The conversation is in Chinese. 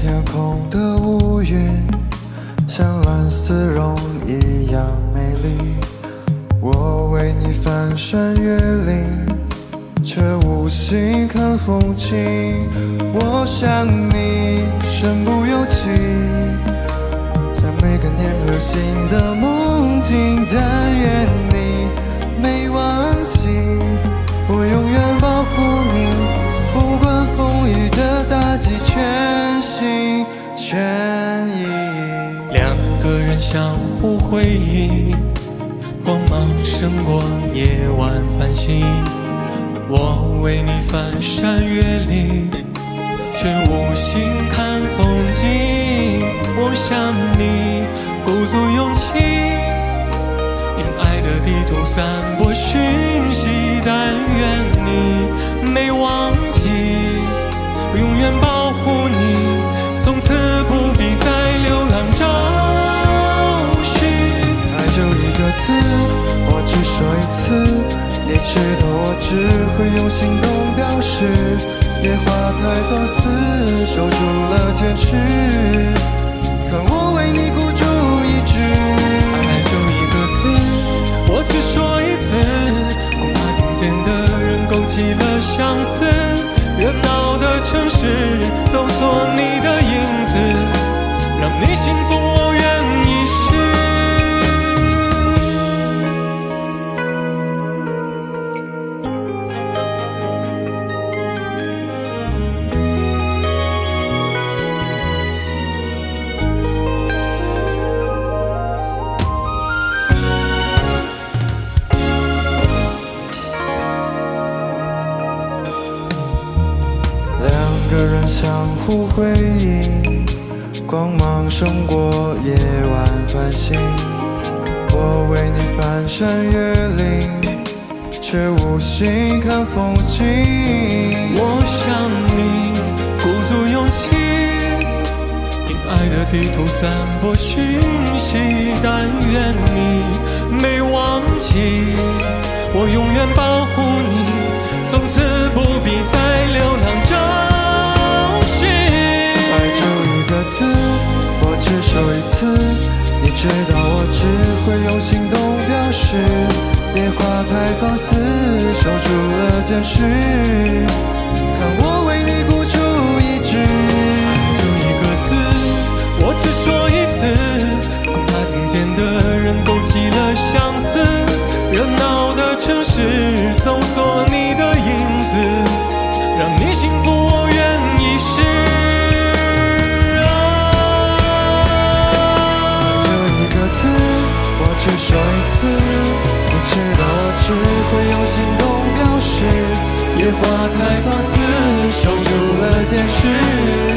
天空的乌云像蓝丝绒一样美丽，我为你翻山越岭，却无心看风景。我想你身不由己，像每个年而新的梦境，但愿你没忘记，我永远保护你，不管风雨的打击，全心全意。 两个人相互辉映，光芒胜过夜晚繁星。我为你翻山越岭，却无心看风景。我想你鼓足勇气，凭爱的地图散播讯息，但愿你没忘记，我永远保护你，从此不必再流浪找寻。 爱就一个字，我只说一次，你知道我只会用行动表示，野花太放肆，守住了坚持，可我为你孤注一掷。 爱就一个字，我只说一次，恐怕听见的人勾起了相思，热闹的城市搜索你的影子，让你幸福我愿一试。 两个人相互辉映，光芒胜过夜晚繁星。我为你翻山越岭，却无心看风景。 我想你鼓足勇气，凭爱的地图散播讯息，但愿你没忘记，我永远保护你，从此不必再流浪找寻。 爱就一个字，我只说一次，你知道我只会用行动表示，野花太放肆，守住了坚持，看我为你孤注一掷。 爱就一个字，我只说一次，恐怕听见的人勾起了相思，热闹的城市搜索你的影子，让你幸福我愿一试。 只说一次，你知道我只会用行动表示，野花太放肆，守住了坚持。